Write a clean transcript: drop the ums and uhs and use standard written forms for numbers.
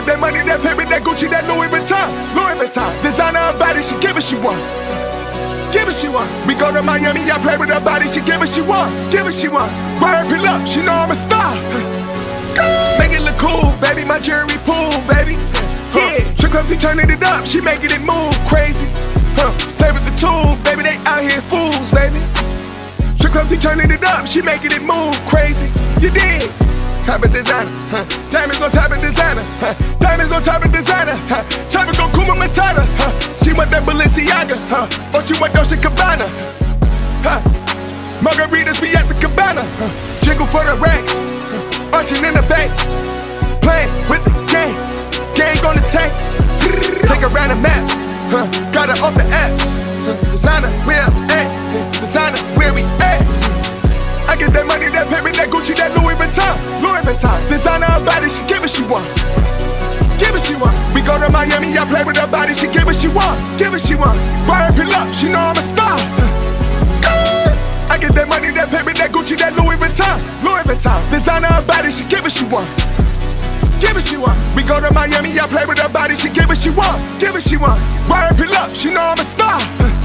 get that money, that paper, that Gucci, that Louis Vuitton. Louis Vuitton. Designer her body, she give it, she want. Give it, she want. We go to Miami, I play with her body, she give it, she want. Give it, she want. Buy her pill up, she know I'm a star. Make it look cool, baby, my jewelry pool, baby. Trick up, she turning it up, she making it move crazy. Play with the tool, baby, they out here fools, baby. Trick up, she turning it up, she making it move crazy. You dig? Type of designer, diamonds on top of designer, diamonds on top of designer, choppers on Kuma Matata. She want that Balenciaga, or she want Dolce Gabbana. Margaritas be at the cabana, jiggle for the racks, arching in the back, playing with the gang, gang on the tank. Take her around the map, got her off the apps. Designer where I'm at, designer where we at. I get that money, that paper, that Gucci, that Louis Vuitton. Louis Vuitton. Designer her body, she give it, she want. Give it, she want. We go to Miami, I play with her body, she give it, she want. Give it, she want. Buy her pill up, she know I'm a star. I get that money, that paper, that Gucci, that Louis Vuitton. Louis Vuitton. Designer her body, she give it, she want. Give it, she want. We go to Miami, I play with her body, she give it, she want. Give it, she want. Buy her pill up, she know I'm a star.